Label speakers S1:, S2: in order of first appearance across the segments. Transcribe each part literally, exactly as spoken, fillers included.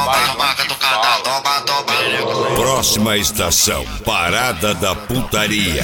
S1: toma, catucada, toma, toma.
S2: Próxima estação, Parada da Putaria.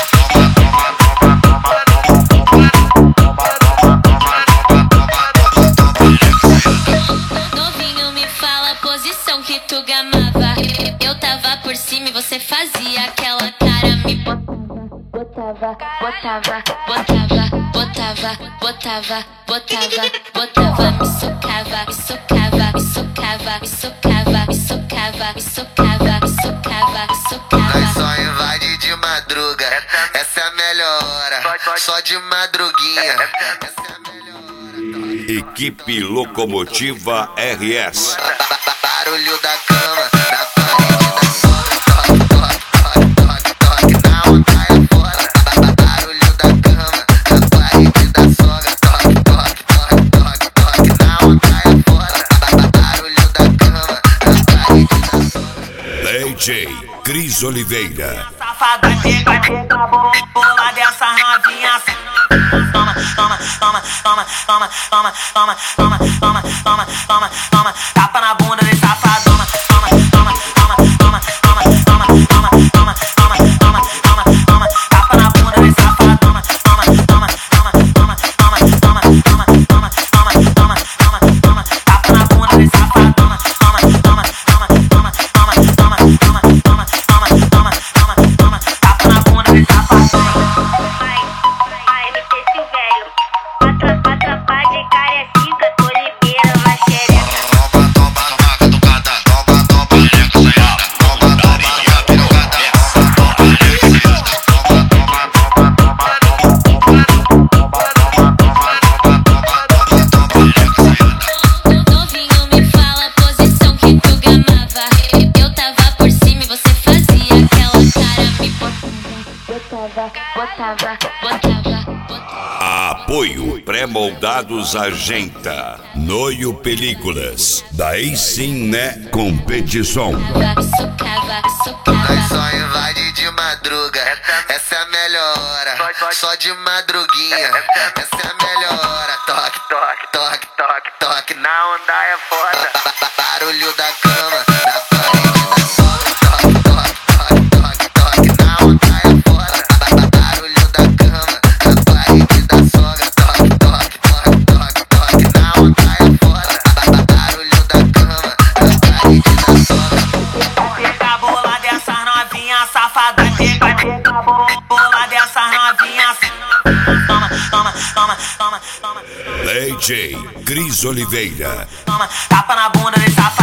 S3: Novinho, me fala a posição que tu gamava. Eu tava por cima e você fazia aquela cara, me botava, botava, botava, botava, botava, botava, botava, me socava, me socava, me socava, me socava, me socava, me socava, me socava, me socava.
S1: Nós só invade de madruga, essa é a melhor hora. Só de madruguinha, essa é a melhor hora.
S2: Equipe Locomotiva R S.
S1: Barulho da cama, da parede da sogra. Toque, toque, toque, toque, na onda é foda. Barulho da cama, da parede da sogra. Toque, toque, toque, toque, toque, na onda é foda. Barulho da cama, da parede da sogra.
S2: D J Cris Oliveira.
S4: Safada, pega, pega, bola dessa novinha. Toma, toma, toma, toma, toma, toma, toma, toma, toma, toma, toma, toma, tapa na bunda desse safadona. Toma, toma, toma, toma, toma, toma, toma, toma, toma, toma, toma, toma, tapa na bunda desse safadona. Toma, toma, toma, toma, toma, toma, toma, toma, toma, toma, toma, toma, tapa na bunda desse safadona. Toma, toma, toma, toma, toma, toma, toma, toma, toma, toma, toma, toma, tapa na bunda desse safadona.
S3: Botava, botava, botava.
S2: Apoio Pré-Moldados Agenta. Noio Películas. Daí sim, né? Competição.
S3: Socava, socava.
S1: Nós só invade de madruga, essa é a melhor hora. Só de madruguinha, essa é a melhor hora. Toque, toque, toque, toque, toque, na onda é foda. Barulho da cama, da parede da sogra. Toque, toque, toque, toque, toque, na onda é foda. Barulho da cama, da parede da sogra. Toque, toque, toque, toque, toque, na onda é foda. Barulho da cama, da parede da sogra.
S4: Pega a bola dessas novinhas safada, pega, pega a bola dessas novinhas. Toma, toma, toma, toma, toma.
S2: D J Cris Oliveira.
S4: Toma, tapa na bunda desse safado.